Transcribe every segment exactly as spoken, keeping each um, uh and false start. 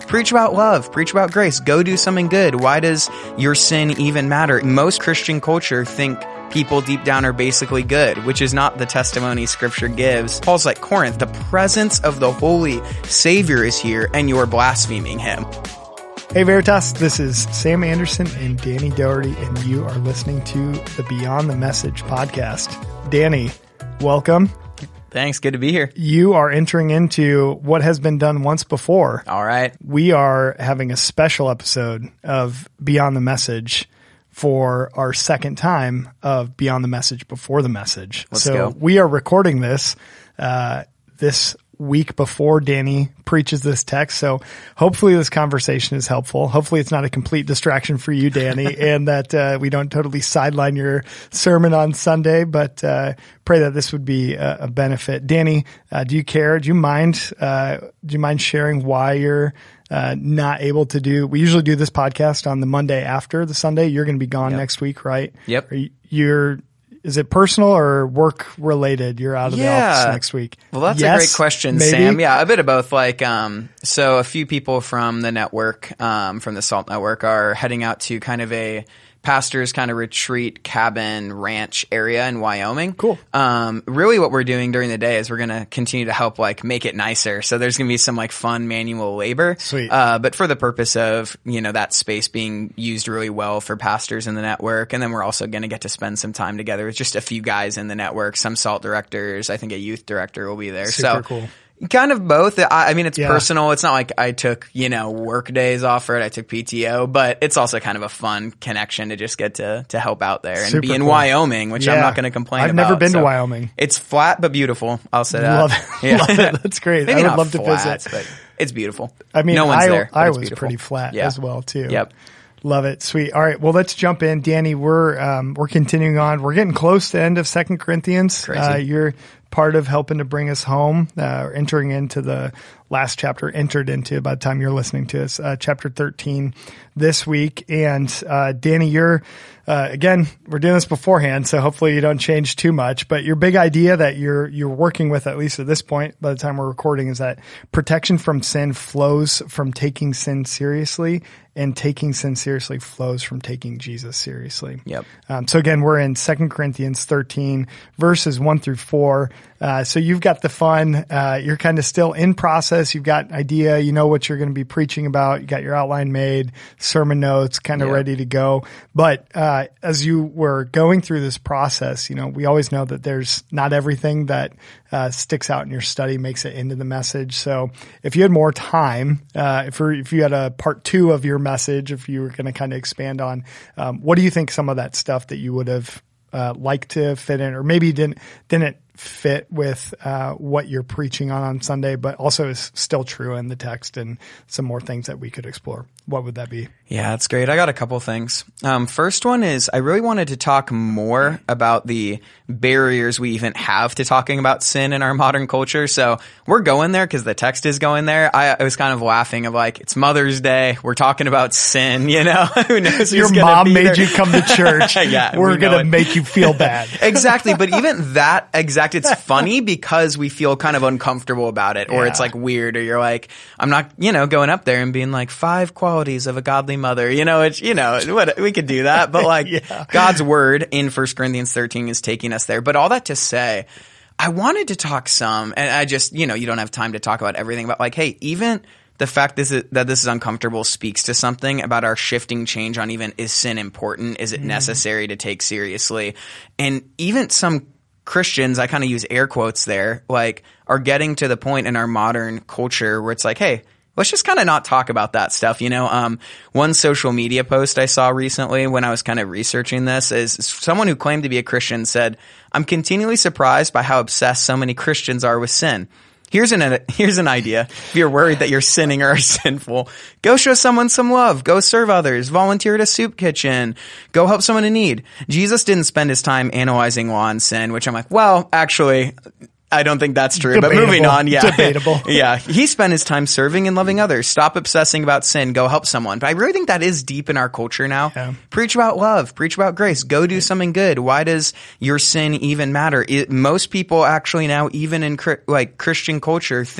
Preach about love. Preach about grace. Go do something good. Why does your sin even matter? Most Christian culture think people deep down are basically good, which is not the testimony Scripture gives. Paul's like, Corinth, the presence of the Holy Savior is here, and you're blaspheming him. Hey Veritas, this is Sam Anderson and Danny Doherty, and you are listening to the Beyond the Message podcast. Danny, welcome. Thanks. Good to be here. You are entering into what has been done once before. All right. We are having a special episode of Beyond the Message for our second time of Beyond the Message Before the Message. Let's so go. We are recording this uh, this week before Danny preaches this text. So hopefully this conversation is helpful. Hopefully it's not a complete distraction for you, Danny, and that uh, we don't totally sideline your sermon on Sunday, but uh, pray that this would be a, a benefit. Danny, uh, do you care? Do you mind? Uh, do you mind sharing why you're uh, not able to do? We usually do this podcast on the Monday after the Sunday. You're going to be gone Yep. next week, right? Yep. Are you, you're Is it personal or work related? You're out of Yeah. the office next week. Well, that's Yes, a great question, maybe? Sam. Yeah, a bit of both. Like, um, so a few people from the network, um, from the SALT network are heading out to kind of a pastor's kind of retreat cabin ranch area in Wyoming. Cool. Um, really what we're doing during the day is we're going to continue to help like make it nicer. So there's going to be some like fun manual labor. Sweet. Uh, but for the purpose of, you know, that space being used really well for pastors in the network. And then we're also going to get to spend some time together with just a few guys in the network, some SALT directors. I think a youth director will be there. Super so cool. Kind of both. I, I mean, it's Yeah. personal. It's not like I took, you know, work days off for it. I took P T O, but it's also kind of a fun connection to just get to, to help out there and Super be in cool. Wyoming, which I'm Yeah. not going to complain I've about. never been to So Wyoming. It's flat but beautiful. I'll say that. Love it. Yeah. Love it. That's great. Maybe I would not love to flat, visit. but it's beautiful. I mean, no one's I, there. but I it's was beautiful. pretty flat Yeah. as well too. Yep. Love it. Sweet. All right. Well, let's jump in. Danny, we're, um, we're continuing on. We're getting close to the end of Second Corinthians. Crazy. Uh, you're part of helping to bring us home, uh, entering into the last chapter, entered into by the time you're listening to us, uh, chapter thirteen this week. And, uh, Danny, you're, uh, again, we're doing this beforehand, so hopefully you don't change too much, but your big idea that you're, you're working with, at least at this point, by the time we're recording, is that protection from sin flows from taking sin seriously, and taking sin seriously flows from taking Jesus seriously. Yep. Um, so again, we're in Second Corinthians thirteen, verses one through four. Uh, so you've got the fun, uh, you're kind of still in process. You've got idea, you know what you're going to be preaching about. You got your outline made, sermon notes kind of Yeah. ready to go. But, uh, as you were going through this process, you know, we always know that there's not everything that, uh, sticks out in your study makes it into the message. So if you had more time, uh, if, you're, if you had a part two of your message, if you were going to kind of expand on, um, what do you think some of that stuff that you would have, uh, liked to fit in, or maybe didn't, didn't fit with, uh, what you're preaching on on Sunday, but also is still true in the text, and some more things that we could explore? What would that be? Yeah, that's great. I got a couple things. Um, first one is I really wanted to talk more about the barriers we even have to talking about sin in our modern culture. So we're going there because the text is going there. I, I was kind of laughing of like, it's Mother's Day. We're talking about sin, you know? Who knows? Your who's gonna mom be made there? you come to church. Yeah, We're we know going it. to make you feel bad. Exactly. But even that exact, it's funny because we feel kind of uncomfortable about it, or Yeah. it's like weird, or you're like, I'm not, you know, going up there and being like five qualities of a godly mother. You know, it's, you know, what, we could do that, but like Yeah. God's word in First Corinthians thirteen is taking us there. But all that to say, I wanted to talk some, and I just, you know, you don't have time to talk about everything, but like, hey, even the fact this is, that this is uncomfortable speaks to something about our shifting change on even, is sin important? Is it necessary to take seriously? And even some Christians, I kind of use air quotes there, like are getting to the point in our modern culture where it's like, hey, let's just kind of not talk about that stuff. You know, um, one social media post I saw recently when I was kind of researching this is someone who claimed to be a Christian said, I'm continually surprised by how obsessed so many Christians are with sin. Here's an, here's an idea. If you're worried that you're sinning or are sinful, go show someone some love. Go serve others. Volunteer at a soup kitchen. Go help someone in need. Jesus didn't spend his time analyzing law and sin, which I'm like, well, actually, I don't think that's true, Debatable. but moving on. Yeah. Debatable. Yeah. He spent his time serving and loving others. Stop obsessing about sin. Go help someone. But I really think that is deep in our culture now. Yeah. Preach about love. Preach about grace. Go do something good. Why does your sin even matter? It, most people actually now, even in like Christian culture, think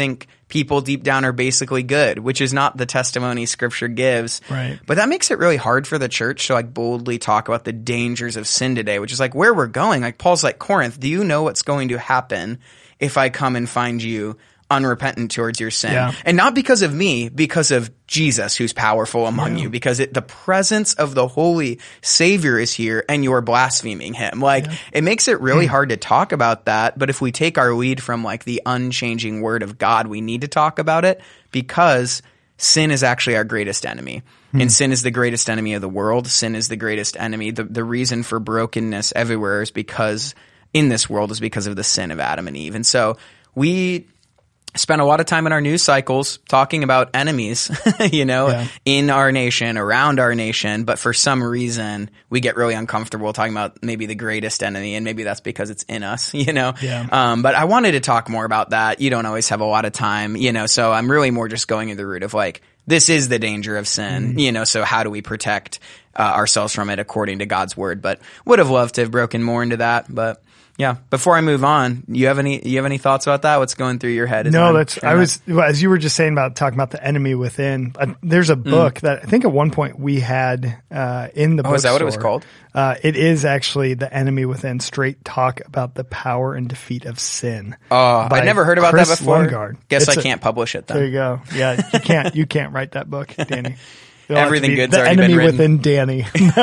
people deep down are basically good, which is not the testimony Scripture gives. Right. But that makes it really hard for the church to like boldly talk about the dangers of sin today, which is like where we're going. Like Paul's like, Corinth, do you know what's going to happen if I come and find you unrepentant towards your sin? Yeah. And not because of me, because of Jesus, who's powerful among Yeah. you, because it, the presence of the Holy Savior is here and you're blaspheming him. Like Yeah. it makes it really hard to talk about that. But if we take our lead from like the unchanging word of God, we need to talk about it because sin is actually our greatest enemy. And sin is the greatest enemy of the world. Sin is the greatest enemy. The, the reason for brokenness everywhere is because in this world is because of the sin of Adam and Eve. And so we spent a lot of time in our news cycles talking about enemies, you know, Yeah. in our nation, around our nation. But for some reason, we get really uncomfortable talking about maybe the greatest enemy. And maybe that's because it's in us, you know. Yeah. Um, but I wanted to talk more about that. You don't always have a lot of time, you know, so I'm really more just going to the root of like, this is the danger of sin, Mm-hmm. you know, so how do we protect uh, ourselves from it according to God's word? But would have loved to have broken more into that. But yeah, before I move on, you have any you have any thoughts about that? What's going through your head? as No, I'm that's, trying I to- was, well, as you were just saying about talking about the enemy within, uh, there's a book that I think at one point we had, uh, in the Oh, is that what it was bookstore. called? Uh, it is actually The Enemy Within, straight talk about the power and defeat of sin. Oh, by I'd never heard about Chris that before. Lundgaard. Guess It's I a- can't publish it There then. you go. Yeah, you can't, you can't write that book, Danny. It'll have to Everything be good's The already been Enemy written. Within Danny.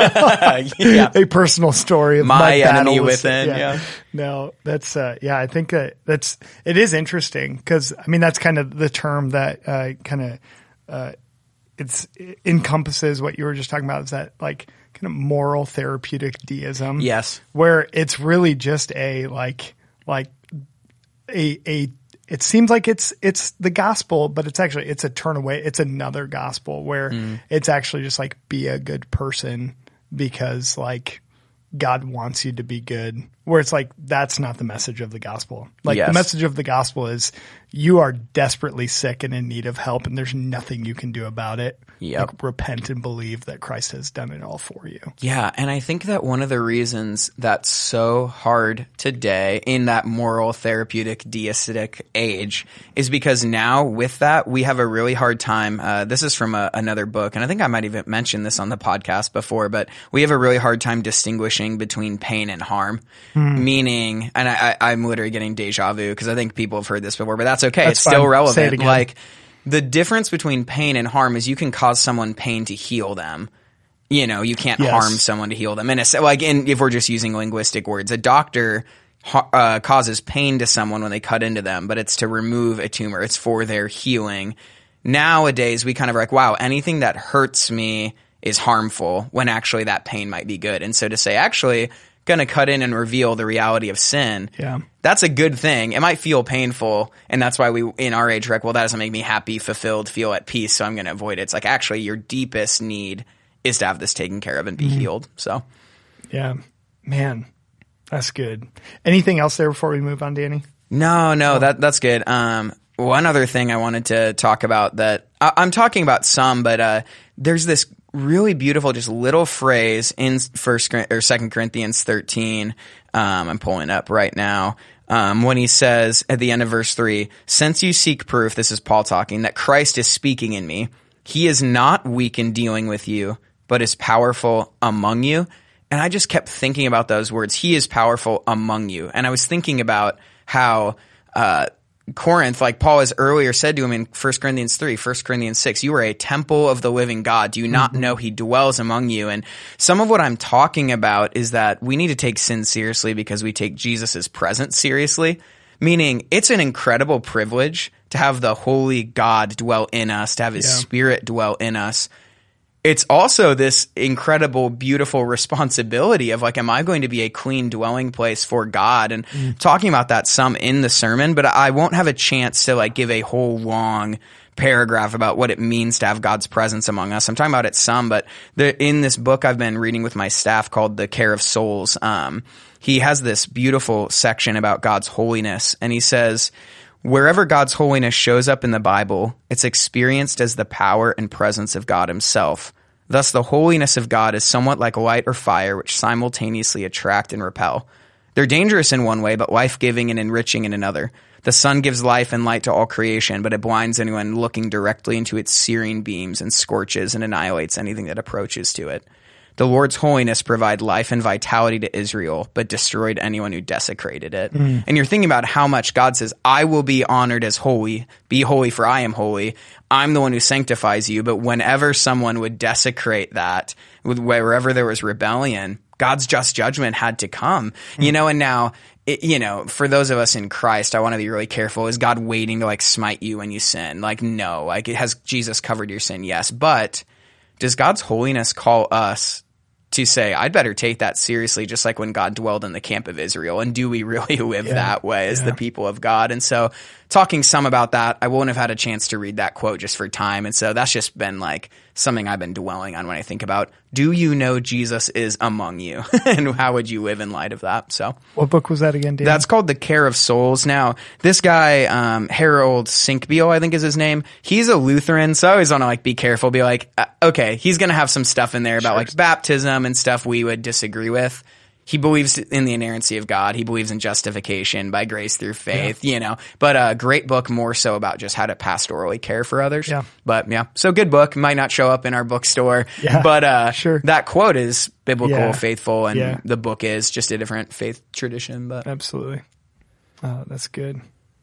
Yeah. A personal story of My my, enemy battle with within, sin. yeah. No, that's uh, yeah. I think that that's it is interesting because I mean that's kind of the term that uh, kind of uh, it's it encompasses what you were just talking about. Is that like kind of moral therapeutic deism? Yes. where it's really just a like like a a. It seems like it's it's the gospel, but it's actually it's a turn away. It's another gospel where Mm. it's actually just like be a good person because like God wants you to be good. Where it's like that's not the message of the gospel. Like Yes. the message of the gospel is you are desperately sick and in need of help, and there's nothing you can do about it. Yep. Like, repent and believe that Christ has done it all for you. Yeah, and I think that one of the reasons that's so hard today in that moral, therapeutic, deistic age is because now with that, we have a really hard time. Uh, this is from a, another book, and I think I might even mention this on the podcast before, but we have a really hard time distinguishing between pain and harm. Meaning, and I, I, I'm literally getting deja vu because I think people have heard this before, but that's okay. That's it's still fine. relevant. Say it again. Like, the difference between pain and harm is you can cause someone pain to heal them. You know, you can't Yes. harm someone to heal them. And it's like, in, if we're just using linguistic words, a doctor ha- uh, causes pain to someone when they cut into them, but it's to remove a tumor. It's for their healing. Nowadays, we kind of are like, wow, anything that hurts me is harmful when actually that pain might be good. And so to say, actually, going to cut in and reveal the reality of sin. Yeah. That's a good thing. It might feel painful, and that's why we, in our age, we're like, well, that doesn't make me happy, fulfilled, feel at peace, so I'm going to avoid it. It's like, actually, your deepest need is to have this taken care of and be healed. So, Yeah, man, that's good. Anything else there before we move on, Danny? no, no, that that's good. Um, one other thing I wanted to talk about that I, I'm talking about some, but uh, there's this really beautiful, just little phrase in First or Second Corinthians thirteen. Um, I'm pulling up right now. Um, when he says at the end of verse three, since you seek proof, this is Paul talking, that Christ is speaking in me, he is not weak in dealing with you, but is powerful among you. And I just kept thinking about those words. He is powerful among you. And I was thinking about how, uh, Corinth, like Paul has earlier said to him in First Corinthians three, First Corinthians six, you are a temple of the living God. Do you not Mm-hmm. know he dwells among you? And some of what I'm talking about is that we need to take sin seriously because we take Jesus' presence seriously, meaning it's an incredible privilege to have the holy God dwell in us, to have his Yeah. spirit dwell in us. It's also this incredible, beautiful responsibility of like, am I going to be a clean dwelling place for God? And Mm. talking about that some in the sermon, but I won't have a chance to like give a whole long paragraph about what it means to have God's presence among us. I'm talking about it some, but the, in this book I've been reading with my staff called The Care of Souls, um, he has this beautiful section about God's holiness. And he says, wherever God's holiness shows up in the Bible, it's experienced as the power and presence of God himself. Thus, the holiness of God is somewhat like light or fire, which simultaneously attract and repel. They're dangerous in one way, but life-giving and enriching in another. The sun gives life and light to all creation, but it blinds anyone looking directly into its searing beams and scorches and annihilates anything that approaches to it. The Lord's holiness provided life and vitality to Israel, but destroyed anyone who desecrated it. Mm. And you're thinking about how much God says, I will be honored as holy. Be holy, for I am holy. I'm the one who sanctifies you. But whenever someone would desecrate that, wherever there was rebellion, God's just judgment had to come. Mm. You know, and now, it, you know, for those of us in Christ, I want to be really careful. Is God waiting to like smite you when you sin? Like, no. Like, it has Jesus covered your sin? Yes. But does God's holiness call us to say, I'd better take that seriously, just like when God dwelled in the camp of Israel? And do we really live yeah. that way as yeah. the people of God? And so talking some about that, I wouldn't have had a chance to read that quote just for time. And so that's just been like something I've been dwelling on when I think about, do you know Jesus is among you? And how would you live in light of that? So what book was that again, Dan? That's called The Care of Souls. Now, this guy, um, Harold Sinkbeil, I think is his name. He's a Lutheran. So I always want to like be careful, be like, uh, okay, he's going to have some stuff in there about sure. like baptism and stuff we would disagree with. He believes in the inerrancy of God. He believes in justification by grace through faith, yeah. you know, but a great book more so about just how to pastorally care for others. Yeah. But yeah, so good book. Might not show up in our bookstore, yeah, but uh, sure. that quote is biblical, yeah. faithful, and yeah. the book is just a different faith tradition. But absolutely. Oh, that's good.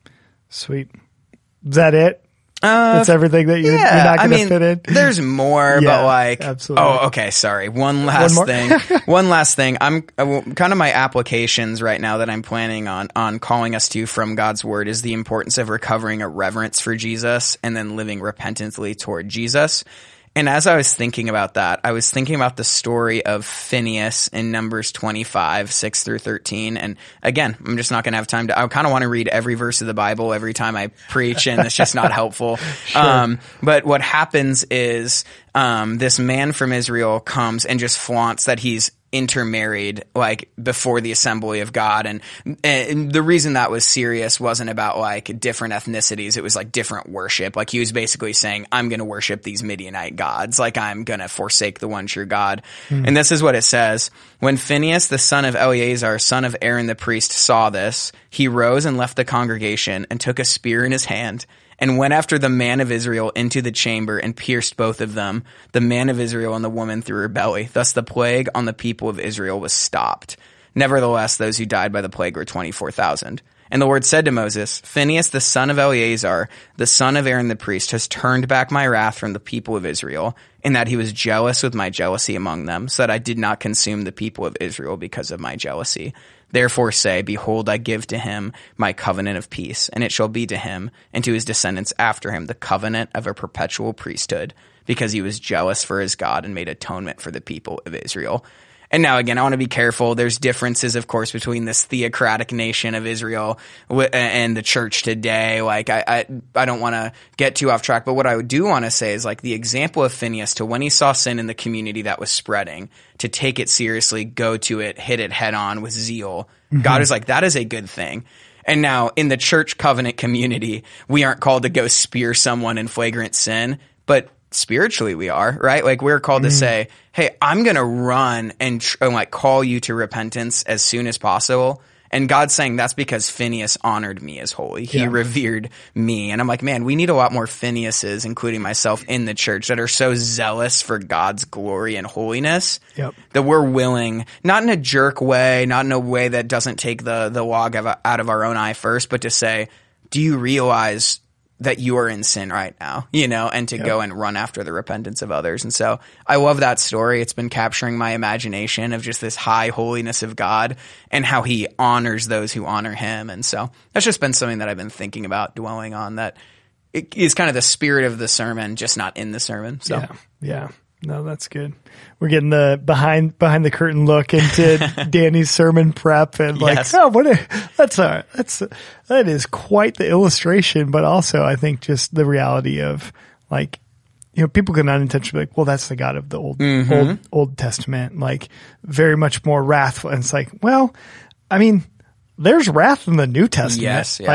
Sweet. Is that it? Uh, That's everything that you're, yeah, you're not going to I mean, fit in? There's more, yeah, but like, absolutely. oh, okay, sorry. One last One thing. One last thing. I'm uh, kind of my applications right now that I'm planning on, on calling us to from God's word is the importance of recovering a reverence for Jesus and then living repentantly toward Jesus. And as I was thinking about that, I was thinking about the story of Phineas in Numbers twenty-five, six through thirteen. And again, I'm just not going to have time to, I kind of want to read every verse of the Bible every time I preach, and it's just not helpful. Sure. Um, but what happens is, um, this man from Israel comes and just flaunts that he's intermarried like before the assembly of God. And, and the reason that was serious wasn't about like different ethnicities. It was like different worship. Like he was basically saying, I'm going to worship these Midianite gods. Like I'm going to forsake the one true God. Mm. And this is what it says. When Phinehas, the son of Eleazar, son of Aaron the priest, saw this, he rose and left the congregation and took a spear in his hand and went after the man of Israel into the chamber and pierced both of them, the man of Israel and the woman through her belly. Thus the plague on the people of Israel was stopped. Nevertheless, those who died by the plague were twenty-four thousand. And the Lord said to Moses, Phinehas, the son of Eleazar, the son of Aaron the priest, has turned back my wrath from the people of Israel, in that he was jealous with my jealousy among them, so that I did not consume the people of Israel because of my jealousy. Therefore say, behold, I give to him my covenant of peace, and it shall be to him and to his descendants after him the covenant of a perpetual priesthood, because he was jealous for his God and made atonement for the people of Israel. And now, again, I want to be careful. There's differences, of course, between this theocratic nation of Israel and the church today. Like, I, I, I don't want to get too off track, but what I do want to say is, like, the example of Phinehas to when he saw sin in the community that was spreading, to take it seriously, go to it, hit it head on with zeal. Mm-hmm. God is like, that is a good thing. And now, in the church covenant community, we aren't called to go spear someone in flagrant sin, but spiritually we are, right? Like we're called mm. to say, hey, I'm going to run and, tr- and like call you to repentance as soon as possible. And God's saying that's because Phinehas honored me as holy. He yeah. revered me. And I'm like, man, we need a lot more Phineases, including myself, in the church that are so zealous for God's glory and holiness yep. that we're willing, not in a jerk way, not in a way that doesn't take the, the log of, out of our own eye first, but to say, do you realize that you are in sin right now, you know, and to yep. go and run after the repentance of others. And so I love that story. It's been capturing my imagination of just this high holiness of God and how he honors those who honor him. And so that's just been something that I've been thinking about, dwelling on, that it is kind of the spirit of the sermon, just not in the sermon. So yeah, yeah. No, that's good. We're getting the behind behind the curtain look into Danny's sermon prep, and like, yes. oh, what a, that's a that's a, that is quite the illustration. But also, I think just the reality of like, you know, people can unintentionally be like, well, that's the God of the old mm-hmm. old Old Testament, like very much more wrathful. And it's like, well, I mean, there's wrath in the New Testament. Yes, yeah. Like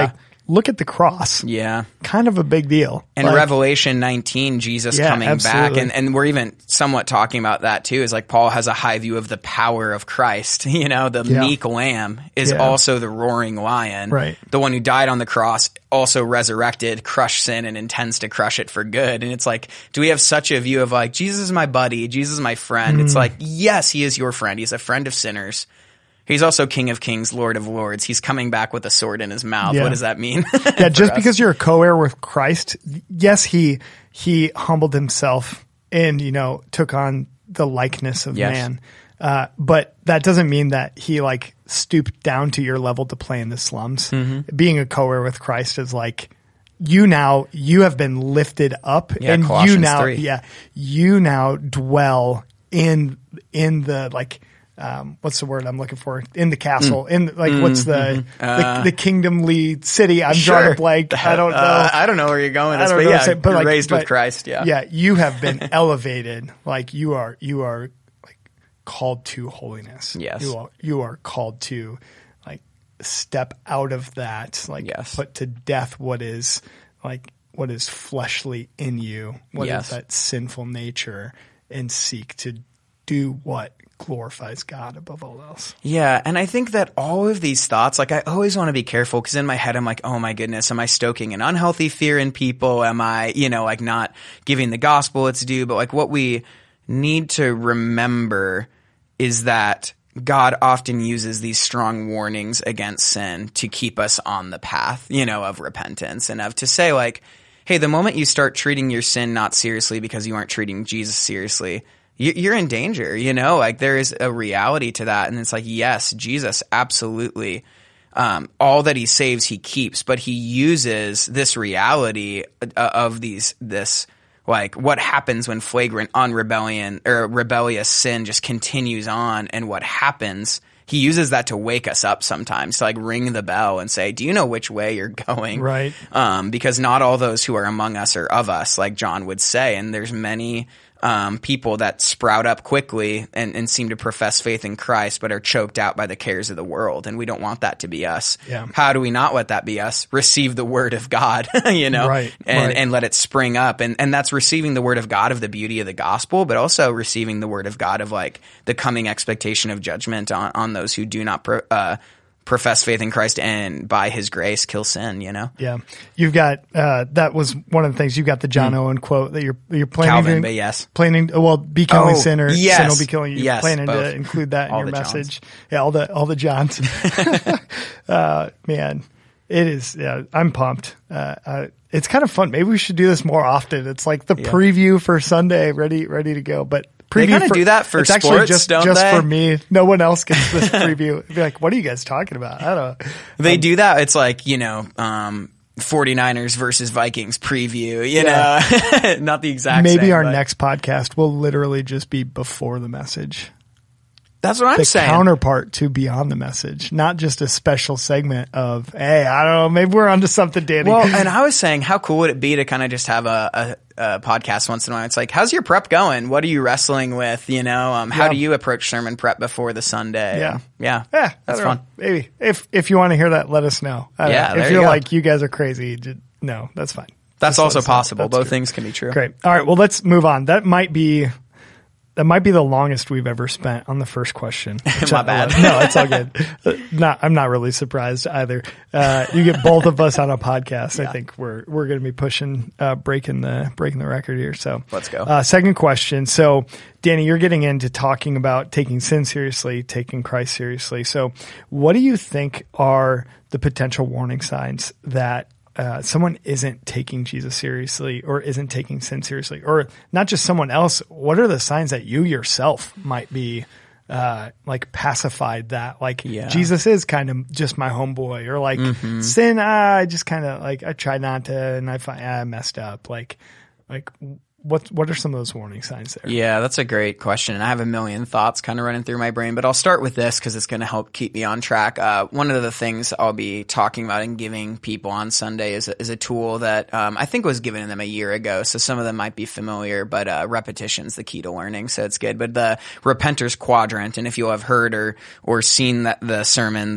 look at the cross. Yeah. Kind of a big deal. And Like, Revelation nineteen, Jesus Yeah, coming absolutely. back, and, and we're even somewhat talking about that too, is like Paul has a high view of the power of Christ. You know, the Yeah. meek lamb is Yeah. also the roaring lion. Right. The one who died on the cross, also resurrected, crushed sin, and intends to crush it for good. And it's like, do we have such a view of like, Jesus is my buddy, Jesus is my friend? Mm. It's like, yes, he is your friend. He's a friend of sinners. He's also King of Kings, Lord of Lords. He's coming back with a sword in his mouth. Yeah. What does that mean? Yeah, just us? because you're a co-heir with Christ, yes, he he humbled himself and, you know, took on the likeness of Yes. man. Uh, but that doesn't mean that he like stooped down to your level to play in the slums. Mm-hmm. Being a co-heir with Christ is like you now you have been lifted up, Yeah, and you Colossians now three. yeah you now dwell in in the like. Um, what's the word I'm looking for? In the castle. In like, what's the, Uh, the the kingdomly city? I'm drawing Sure. a blank. I don't know. Uh, I don't know where you're going with I this, don't but know what yeah, I'm saying, but you're like- raised but- with Christ. Yeah. Yeah, you have been elevated. Like you are, you are like called to holiness. Yes. you are, you are called to like step out of that. Like Yes. put to death what is like what is fleshly in you. What is Yes. that sinful nature, and seek to do what glorifies God above all else. Yeah, and I think that all of these thoughts, like I always want to be careful because in my head I'm like, oh my goodness, am I stoking an unhealthy fear in people? Am I, you know, like not giving the gospel its due? But like what we need to remember is that God often uses these strong warnings against sin to keep us on the path, you know, of repentance and of to say like, hey, the moment you start treating your sin not seriously because you aren't treating Jesus seriously, you're in danger, you know, like there is a reality to that. And it's like, yes, Jesus, absolutely. Um, all that he saves, he keeps, but he uses this reality uh, of these, this, like what happens when flagrant unrebellion or rebellious sin just continues on, and what happens, he uses that to wake us up sometimes, to like ring the bell and say, do you know which way you're going? Right. Um, because not all those who are among us are of us, like John would say. And there's many um, people that sprout up quickly and, and seem to profess faith in Christ, but are choked out by the cares of the world. And we don't want that to be us. Yeah. How do we not let that be us? Receive the word of God, you know, Right, and, right. and let it spring up. And, and that's receiving the word of God of the beauty of the gospel, but also receiving the word of God of like the coming expectation of judgment on, on those who do not pro, uh, profess faith in Christ and by his grace kill sin, you know? Yeah, you've got uh, that was one of the things. You got the John Owen quote that you're you're planning Calvin, to, but yes. planning well be killing Oh, sin or yes. sin will be killing you. You're Yes, planning both. to include that in All your the Johns. message. Yeah, all the all the Johns. uh, man, it is. Yeah, I'm pumped. Uh, uh, it's kind of fun. Maybe we should do this more often. It's like the Yeah. preview for Sunday, ready ready to go. But They preview kinda for, do that for it's actually sports, just don't just they? for me. No one else gets this preview. It'd be like, what are you guys talking about? I don't know. They do that. It's like, you know, um, 49ers versus Vikings preview, you Yeah. know, not the exact Maybe same, our but next podcast will literally just be before the message. that's what I'm The saying. counterpart to Beyond the Message, not just a special segment of, hey, I don't know, maybe we're onto something, Danny. Well, and I was saying, how cool would it be to kind of just have a, a, a podcast once in a while? It's like, how's your prep going? What are you wrestling with? You know, um, how Yeah. do you approach sermon prep before the Sunday? Yeah. Yeah. yeah, I That's don't fun. know. Maybe if if you want to hear that, let us know. I don't Yeah, know. there if you you're go. like you guys are crazy, j- no, that's fine. That's Just let also us know. possible. That's Both good. things can be true. Great. All right. Well, let's move on. That might be that might be the longest we've ever spent on the first question. which My I bad. love. No, it's all good. Uh, Not. I'm not really surprised either. Uh, you get both of us on a podcast. I think we're we're going to be pushing uh, breaking the breaking the record here. So Let's go. Uh, second question. So, Danny, you're getting into talking about taking sin seriously, taking Christ seriously. So, what do you think are the potential warning signs that uh, someone isn't taking Jesus seriously or isn't taking sin seriously, or not just someone else? What are the signs that you yourself might be uh, like pacified that like Yeah. Jesus is kind of just my homeboy, or like sin, ah, I just kind of like, I try not to, and I find ah, I messed up. Like, like what, what are some of those warning signs there? Yeah, that's a great question. And I have a million thoughts kind of running through my brain, but I'll start with this because it's going to help keep me on track. Uh, one of the things I'll be talking about and giving people on Sunday is a, is a tool that um, I think was given to them a year ago. So some of them might be familiar, but uh, repetition's the key to learning. So it's good. But the Repenter's Quadrant, and if you'll have heard or, or seen that the sermon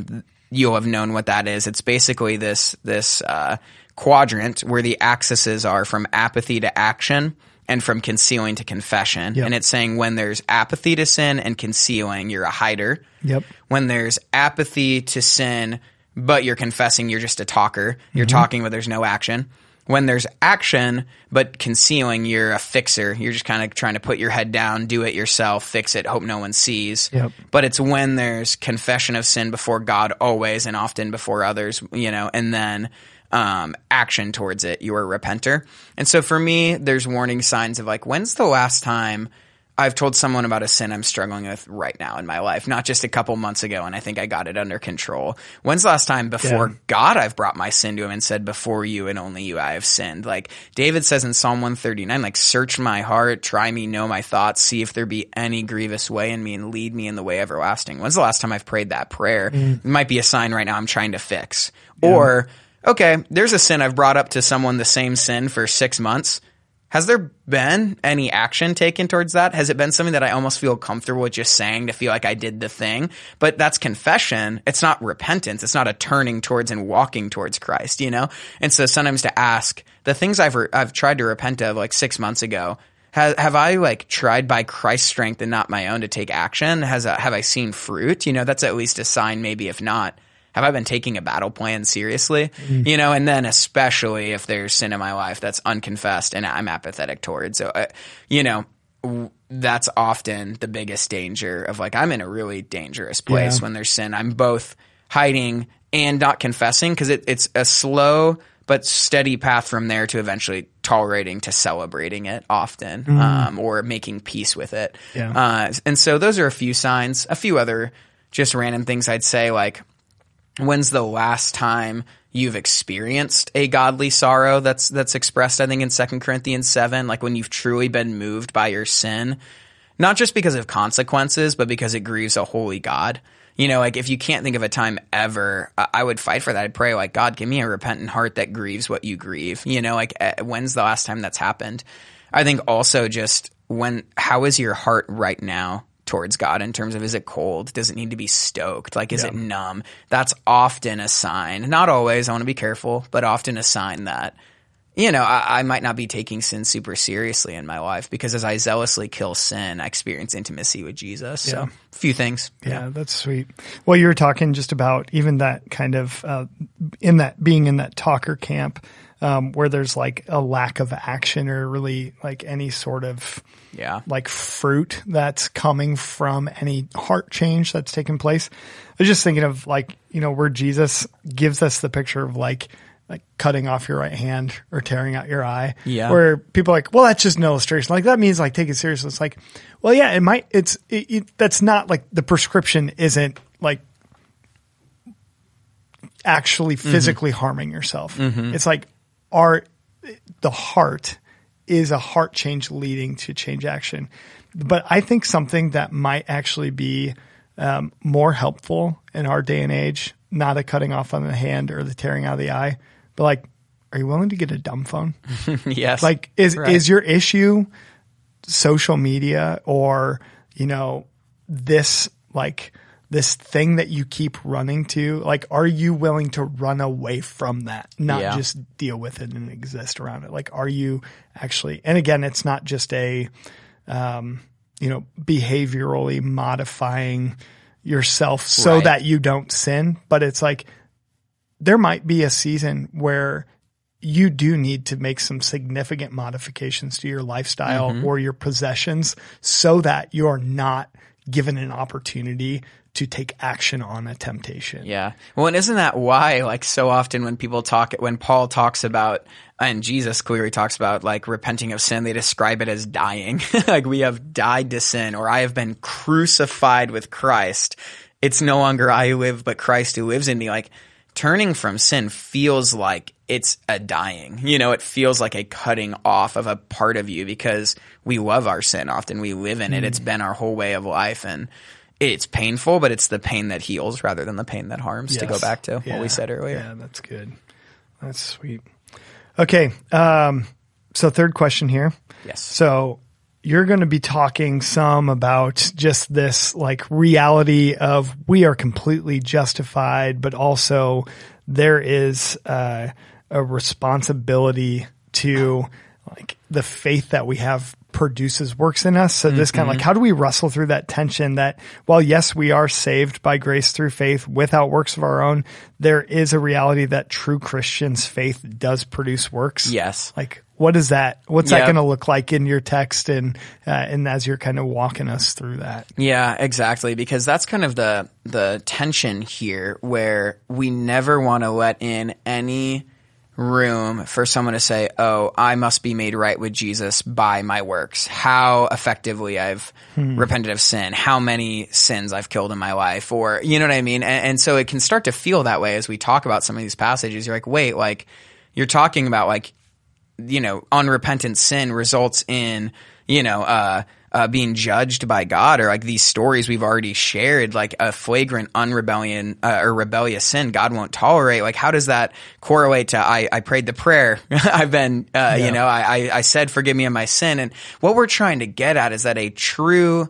you'll have known what that is. It's basically this this uh, quadrant where the axes are from apathy to action and from concealing to confession. Yep. And it's saying when there's apathy to sin and concealing, you're a hider. Yep. When there's apathy to sin, but you're confessing, you're just a talker. You're mm-hmm. talking, but there's no action. When there's action, but concealing, you're a fixer. You're just kind of trying to put your head down, do it yourself, fix it, hope no one sees. Yep. But it's when there's confession of sin before God always and often before others, you know, and then um, action towards it. You're a repenter. And so for me, there's warning signs of like, when's the last time I've told someone about a sin I'm struggling with right now in my life, not just a couple months ago, and I think I got it under control. When's the last time before yeah. God I've brought my sin to him and said, before you and only you I have sinned? Like David says in Psalm one thirty-nine, like, search my heart, try me, know my thoughts, see if there be any grievous way in me and lead me in the way everlasting. When's the last time I've prayed that prayer? Mm. It might be a sign right now I'm trying to fix. Yeah. Or, okay, there's a sin I've brought up to someone, the same sin for six months. Has there been any action taken towards that? Has it been something that I almost feel comfortable with just saying to feel like I did the thing? But that's confession. It's not repentance. It's not a turning towards and walking towards Christ, you know? And so sometimes to ask, the things I've re- I've tried to repent of like six months ago, have, have I like tried by Christ's strength and not my own to take action? Has a, have I seen fruit? You know, that's at least a sign, maybe if not. Have I been taking a battle plan seriously? Mm. You know, and then especially if there's sin in my life that's unconfessed and I'm apathetic towards. So, uh, you know, w- that's often the biggest danger of like, I'm in a really dangerous place yeah. when there's sin. I'm both hiding and not confessing because it, it's a slow but steady path from there to eventually tolerating to celebrating it often mm. um, or making peace with it. Yeah. Uh, and so those are a few signs. A few other just random things I'd say, like, when's the last time you've experienced a godly sorrow that's that's expressed, I think, in Second Corinthians seven, like when you've truly been moved by your sin, not just because of consequences, but because it grieves a holy God. You know, like if you can't think of a time ever, I would fight for that. I'd pray like, God, give me a repentant heart that grieves what you grieve. You know, like when's the last time that's happened? I think also just when, how is your heart right now towards God in terms of, is it cold? Does it need to be stoked? Like, is yeah. it numb? That's often a sign, not always, I want to be careful, but often a sign that, you know, I, I might not be taking sin super seriously in my life because as I zealously kill sin, I experience intimacy with Jesus. Yeah. So a few things. Yeah, yeah, that's sweet. Well, you were talking just about even that kind of, uh, in that, being in that talker camp, Um, where there's like a lack of action or really like any sort of yeah. like fruit that's coming from any heart change that's taken place. I was just thinking of like, you know, where Jesus gives us the picture of like, like cutting off your right hand or tearing out your eye. Yeah. Where people are like, well, that's just an illustration. Like that means like take it seriously. It's like, well, yeah, it might, it's, it, it, that's not like the prescription isn't like actually physically mm-hmm. harming yourself. Mm-hmm. It's like, Our, the heart is a heart change leading to change action. But I think something that might actually be um, more helpful in our day and age, not a cutting off on the hand or the tearing out of the eye, but like, are you willing to get a dumb phone? Yes. Like, is, right. is your issue social media or, you know, this like, this thing that you keep running to, like, are you willing to run away from that, not yeah. just deal with it and exist around it? Like, are you actually, and again, it's not just a, um, you know, behaviorally modifying yourself so right. that you don't sin, but it's like, there might be a season where you do need to make some significant modifications to your lifestyle mm-hmm. or your possessions so that you're not given an opportunity to take action on a temptation. Yeah. Well, and isn't that why, like, so often when people talk, when Paul talks about, and Jesus clearly talks about, like, repenting of sin, they describe it as dying. Like, we have died to sin, or I have been crucified with Christ. It's no longer I who live, but Christ who lives in me. Like, turning from sin feels like it's a dying. You know, it feels like a cutting off of a part of you because we love our sin often. We live in it. Mm. It's been our whole way of life, and it's painful, but it's the pain that heals rather than the pain that harms, yes. to go back to yeah. what we said earlier. Yeah, that's good. That's sweet. Okay. Um, so third question here. Yes. So you're going to be talking some about just this like reality of we are completely justified, but also there is uh, a responsibility to like the faith that we have produces works in us. So this mm-hmm. kind of like, how do we wrestle through that tension that while yes, we are saved by grace through faith without works of our own, there is a reality that true Christians' faith does produce works. Yes. Like, what is that? What's yep. that going to look like in your text and, uh, and as you're kind of walking us through that? Yeah, exactly. Because that's kind of the, the tension here where we never want to let in any room for someone to say, oh, I must be made right with Jesus by my works, how effectively I've hmm. repented of sin, how many sins I've killed in my life, or, you know what I mean? And, and so it can start to feel that way as we talk about some of these passages. You're like, wait, like you're talking about like, you know, unrepentant sin results in, you know, uh, Uh, being judged by God, or like these stories we've already shared, like a flagrant unrebellion uh, or rebellious sin God won't tolerate. Like, how does that correlate to I, I prayed the prayer? I've been, uh, yeah. you know, I, I, I said, forgive me of my sin. And what we're trying to get at is that a true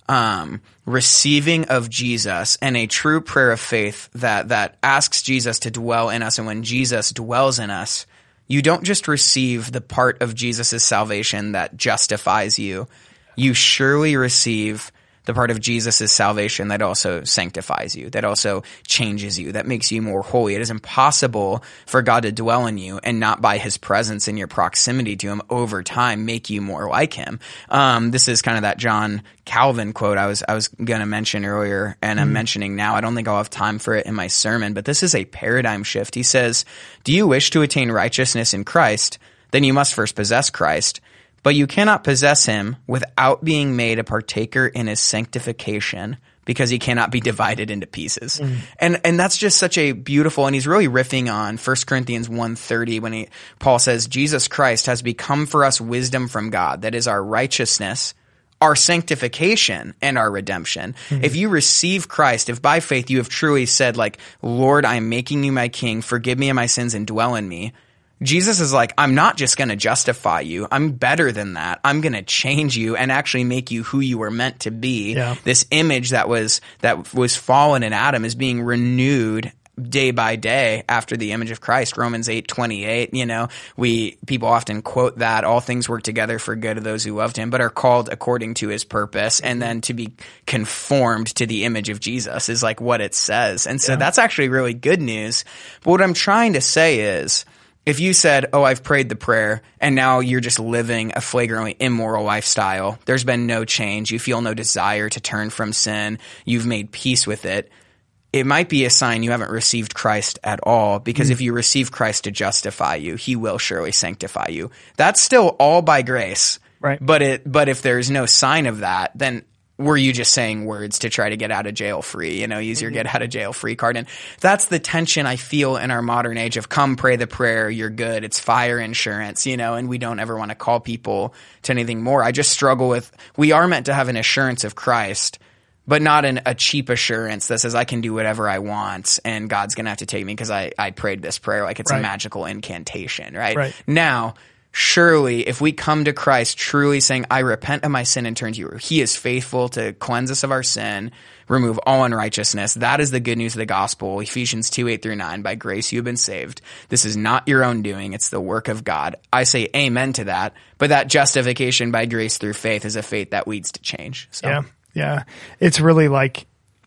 um, receiving of Jesus and a true prayer of faith that that asks Jesus to dwell in us, and when Jesus dwells in us, you don't just receive the part of Jesus' salvation that justifies you. You surely receive the part of Jesus' salvation that also sanctifies you, that also changes you, that makes you more holy. It is impossible for God to dwell in you and not by his presence and your proximity to him over time make you more like him. Um, this is kind of that John Calvin quote I was I was going to mention earlier, and I'm mm. mentioning now. I don't think I'll have time for it in my sermon, but this is a paradigm shift. He says, do you wish to attain righteousness in Christ? Then you must first possess Christ. But you cannot possess him without being made a partaker in his sanctification, because he cannot be divided into pieces. Mm. And and that's just such a beautiful, and he's really riffing on First Corinthians one thirty when he Paul says, Jesus Christ has become for us wisdom from God, that is our righteousness, our sanctification, and our redemption. Mm-hmm. If you receive Christ, if by faith you have truly said like, Lord, I'm making you my king, forgive me of my sins and dwell in me, Jesus is like, I'm not just going to justify you. I'm better than that. I'm going to change you and actually make you who you were meant to be. Yeah. This image that was that was fallen in Adam is being renewed day by day after the image of Christ. Romans eight twenty-eight, you know, we people often quote that all things work together for good of those who loved him, but are called according to his purpose. And then to be conformed to the image of Jesus is like what it says. And so yeah. that's actually really good news. But what I'm trying to say is, if you said, oh, I've prayed the prayer, and now you're just living a flagrantly immoral lifestyle, there's been no change, you feel no desire to turn from sin, you've made peace with it, it might be a sign you haven't received Christ at all, because mm-hmm. if you receive Christ to justify you, he will surely sanctify you. That's still all by grace. Right. But it, but if there's no sign of that, then were you just saying words to try to get out of jail free, you know, use your mm-hmm. get out of jail free card? And that's the tension I feel in our modern age of come pray the prayer, you're good, it's fire insurance, you know, and we don't ever want to call people to anything more. I just struggle with, we are meant to have an assurance of Christ, but not an, a cheap assurance that says I can do whatever I want and God's going to have to take me because I, I prayed this prayer like it's right. a magical incantation, right? right? Now, surely, if we come to Christ truly saying, I repent of my sin and turn to you, he is faithful to cleanse us of our sin, remove all unrighteousness. That is the good news of the gospel. Ephesians two, eight through nine, by grace you have been saved. This is not your own doing. It's the work of God. I say amen to that. But that justification by grace through faith is a faith that leads to change. So. Yeah. Yeah. It's really like,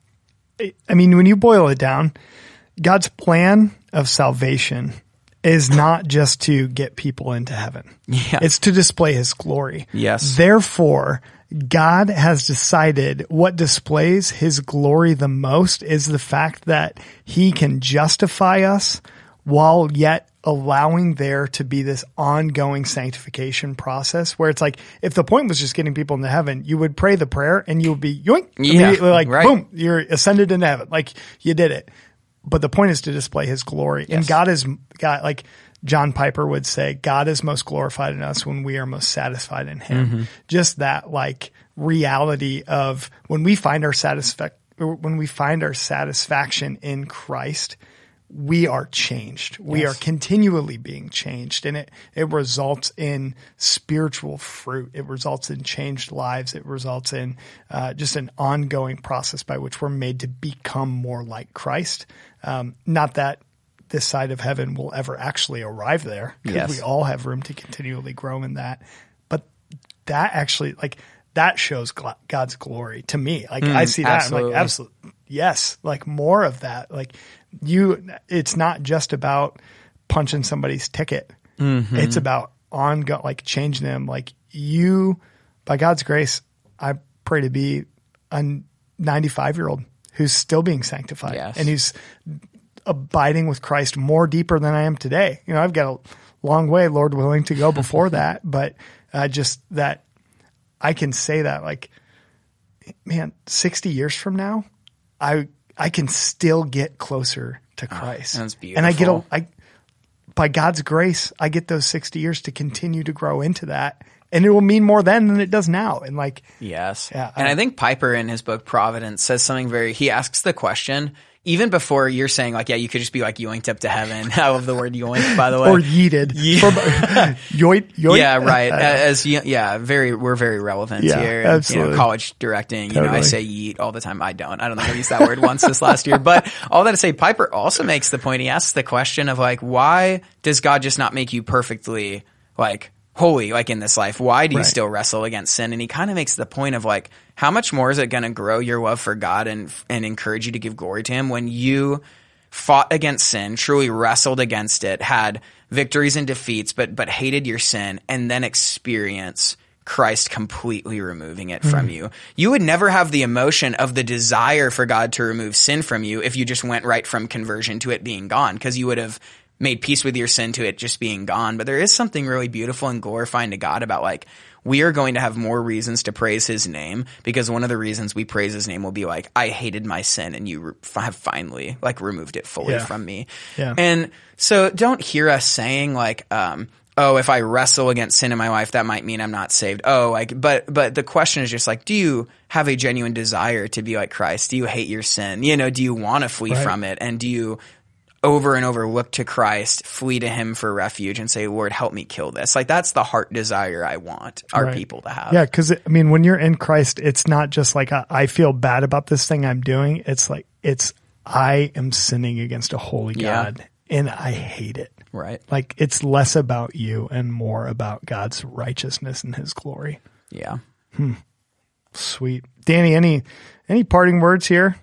I mean, when you boil it down, God's plan of salvation is not just to get people into heaven. Yeah. It's to display his glory. Yes. Therefore, God has decided what displays his glory the most is the fact that he can justify us while yet allowing there to be this ongoing sanctification process where it's like, if the point was just getting people into heaven, you would pray the prayer and you would be yoink, yeah, immediately like, right. boom, you're ascended into heaven. Like you did it. But the point is to display his glory. Yes. And God is, God, like John Piper would say, God is most glorified in us when we are most satisfied in him. Mm-hmm. Just that like reality of when we find our satisfac- when we find our satisfaction in Christ, we are changed. We Yes. are continually being changed, and it, it results in spiritual fruit. It results in changed lives. It results in uh, just an ongoing process by which we're made to become more like Christ. Um, not that this side of heaven will ever actually arrive there, because Yes. we all have room to continually grow in that. But that actually, like, that shows gl- God's glory to me. Like, I see that. absolutely. I'm like, absolutely. Yes. Like, more of that. Like, you, it's not just about punching somebody's ticket. Mm-hmm. It's about ongoing, like, changing them. Like, you, by God's grace, I pray to be a ninety-five year old who's still being sanctified, Yes. and who's abiding with Christ more deeper than I am today. You know, I've got a long way, Lord willing, to go before that, but uh, just that I can say that, like, man, sixty years from now, I I can still get closer to Christ. Oh, that's And I get a, beautiful. I, by God's grace, I get those sixty years to continue to grow into that. And it will mean more then than it does now. And like, Yes. Yeah, and I- I think Piper in his book Providence says something very, he asks the question, even before you're saying like, yeah, you could just be like yoinked up to heaven. I love the word yoink, by the way. or yeeted. Ye- From- yoit, yoit. Yeah, right. Uh, As you- yeah, very, we're very relevant Yeah, here. And, You absolutely. know, college directing. You know, I Totally. say yeet all the time. I don't. I don't think I've used that word once this last year. But all that to say, Piper also makes the point. He asks the question of like, why does God just not make you perfectly like holy, like in this life? Why do you Right. still wrestle against sin? And he kind of makes the point of like, how much more is it going to grow your love for God and and encourage you to give glory to Him when you fought against sin, truly wrestled against it, had victories and defeats, but but hated your sin, and then experience Christ completely removing it from you. You would never have the emotion of the desire for God to remove sin from you if you just went right from conversion to it being gone, because you would have made peace with your sin to it just being gone. But there is something really beautiful and glorifying to God about like, we are going to have more reasons to praise His name, because one of the reasons we praise His name will be like, I hated my sin and you re- have finally like removed it fully Yeah. from me. Yeah. And so don't hear us saying like, um, oh, if I wrestle against sin in my life, that might mean I'm not saved. Oh, like, but, but the question is just like, do you have a genuine desire to be like Christ? Do you hate your sin? You know, do you want to flee Right. from it? And do you over and over look to Christ, flee to Him for refuge and say, Lord, help me kill this? Like, that's the heart desire I want our Right. people to have. Yeah, because I mean, when you're in Christ, it's not just like I, I feel bad about this thing I'm doing. It's like it's I am sinning against a holy Yeah. God, and I hate it. Right. Like, it's less about you and more about God's righteousness and His glory. Yeah. Sweet, Danny. Any any parting words here?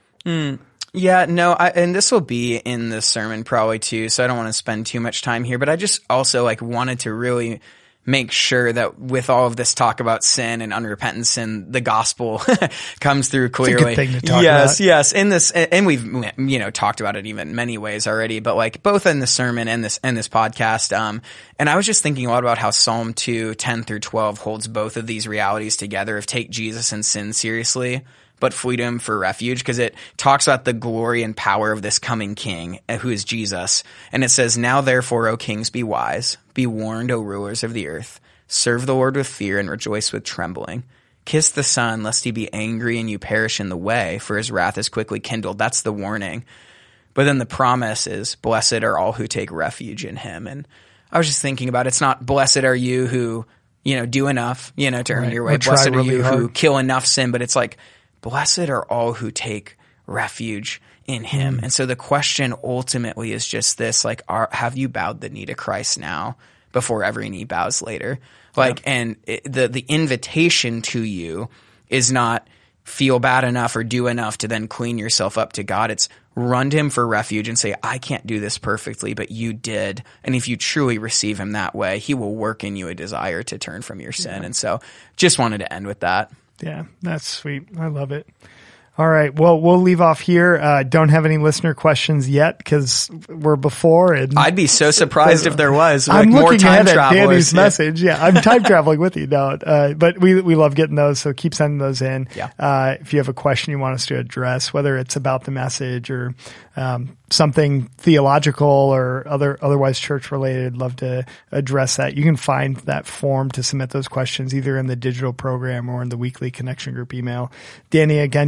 Yeah, no, I, and this will be in the sermon probably too, so I don't want to spend too much time here, but I just also like wanted to really make sure that with all of this talk about sin and unrepentant sin, the gospel comes through clearly. good thing to talk yes, about. yes. In this, and we've, you know, talked about it even many ways already, but like both in the sermon and this, and this podcast. Um, and I was just thinking a lot about how Psalm two, ten through twelve holds both of these realities together of take Jesus and sin seriously, but flee to Him for refuge, because it talks about the glory and power of this coming King, uh, who is Jesus. And it says, now therefore, O kings, be wise, be warned, O rulers of the earth, serve the Lord with fear and rejoice with trembling. Kiss the Son, lest He be angry and you perish in the way, for His wrath is quickly kindled. That's the warning. But then the promise is, blessed are all who take refuge in Him. And I was just thinking about, it's not blessed are you who, you know, do enough, you know, to earn Right. your Or way. try Blessed are really you who hard. kill enough sin, but it's like, blessed are all who take refuge in Him. Mm. And so the question ultimately is just this, like, are, have you bowed the knee to Christ now before every knee bows later? Like, yeah. and it, the, the invitation to you is not feel bad enough or do enough to then clean yourself up to God. It's run to Him for refuge and say, I can't do this perfectly, but you did. And if you truly receive Him that way, He will work in you a desire to turn from your sin. Yeah. And so just wanted to end with that. Yeah, that's sweet. I love it. All right. Well, we'll leave off here. Uh, don't have any listener questions yet because we're before. And I'd be so surprised if there was. We're I'm like more looking time ahead at travelers. Danny's Yeah. message. Yeah, I'm time traveling with you now. Uh, but we we love getting those, so keep sending those in. Yeah. Uh, if you have a question you want us to address, whether it's about the message or um, something theological or other otherwise church related, love to address that. You can find that form to submit those questions either in the digital program or in the weekly connection group email. Danny, again, your big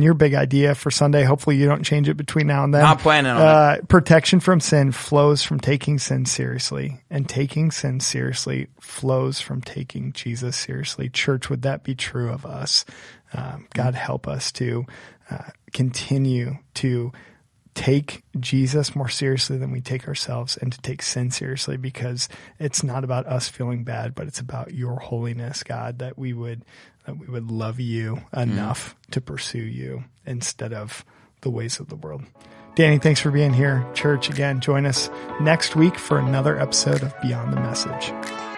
idea for Sunday. Hopefully you don't change it between now and then. Not planning on uh, it. Protection from sin flows from taking sin seriously, and taking sin seriously flows from taking Jesus seriously. Church, would that be true of us? Um, God, help us to uh, continue to take Jesus more seriously than we take ourselves, and to take sin seriously, because it's not about us feeling bad, but it's about your holiness, God, that we would that we would love you enough mm. to pursue you instead of the ways of the world. Danny, thanks for being here. Church, again, join us next week for another episode of Beyond the Message.